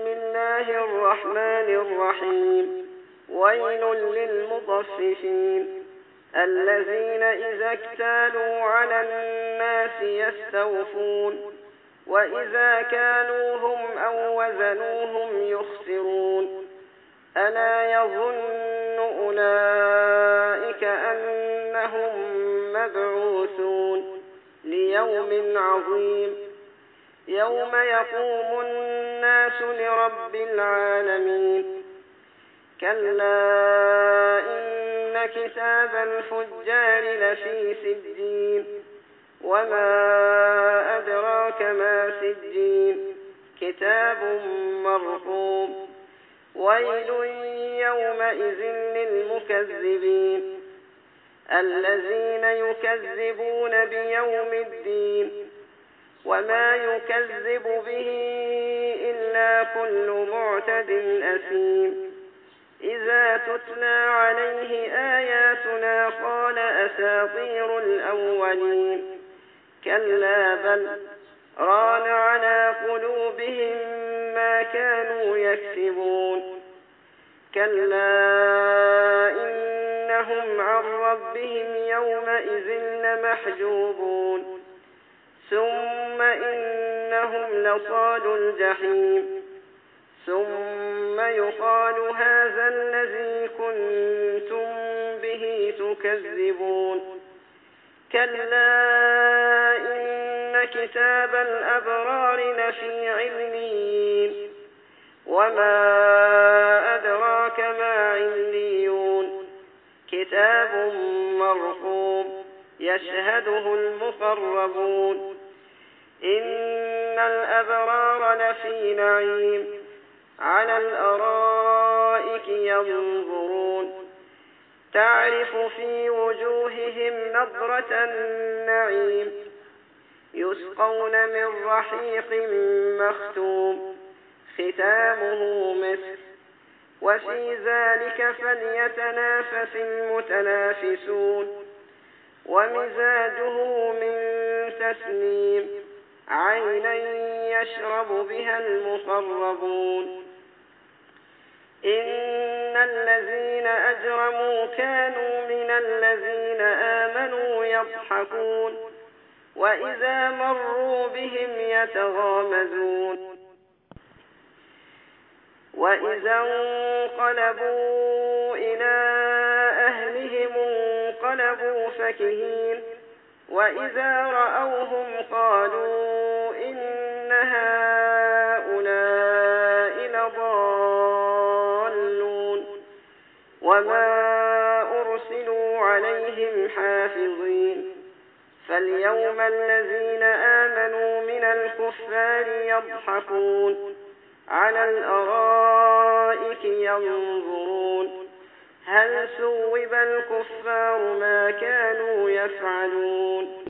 بسم الله الرحمن الرحيم. ويل للمطففين الذين إذا اكتالوا على الناس يستوفون وإذا كالوهم أو وزنوهم يخسرون. ألا يظن أولئك أنهم مبعوثون ليوم عظيم يوم يقوم الناس لرب العالمين. كلا إن كتاب الفجار لفي سجين وما أدراك ما سجين كتاب مرقوم. ويل يومئذ للمكذبين الذين يكذبون بيوم الدين وما يكذب به إلا كل معتد أثيم. إذا تتلى عليه آياتنا قال أساطير الأولين. كلا بل ران على قلوبهم ما كانوا يكسبون. كلا إنهم عن ربهم يومئذ لمحجوبون. ثم إنهم لصالوا الجحيم. ثم يقال هذا الذي كنتم به تكذبون. كلا إن كتاب الأبرار لفي عليين وما أدراك ما عليون كتاب مرقوم يشهده المقربون. إن الأبرار لفي نعيم على الأرائك ينظرون تعرف في وجوههم نضرة النعيم يسقون من رحيق مختوم ختامه مسك وفي ذلك فليتنافس المتنافسون. ومزاجه من تسنيم عينا يشرب بها المقربون. إن الذين أجرموا كانوا من الذين آمنوا يضحكون وإذا مروا بهم يتغامزون. وإذا انقلبوا إلى أهلهم انقلبوا فكهين وإذا رأوهم قالوا إن هؤلاء لضالون وما أرسلوا عليهم حافظين. فاليوم الذين آمنوا من الكفار يضحكون على الأرائك ينظرون هل ثوب الكفار ما كانوا يفعلون.